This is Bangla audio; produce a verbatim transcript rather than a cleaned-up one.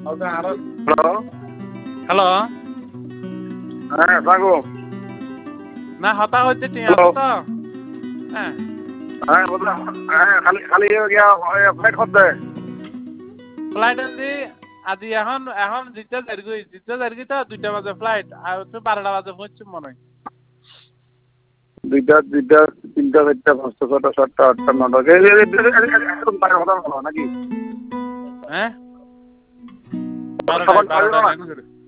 হ্যালো হ্যালো হ্যাঁ থাকো না হতা হচ্ছে ঠিক আছে তো হ্যাঁ হ্যাঁ বললাম হ্যাঁ খালি খালি গিয়া ফ্লাইট করতে ফ্লাইট আনছি আজি এখন এখন জিতে যারগি জিতে যারগি তো দুইটা বাজে ফ্লাইট আর তো বারোটা বাজে পৌঁছছি মনে হয় দুইটা দুইটা তিনটা চারটা পাঁচটা ছটা সাতটা আটটা নটা কথা বলো নাকি হ্যাঁ সকাল বারোটায় সাড়ে নটা বারোটায়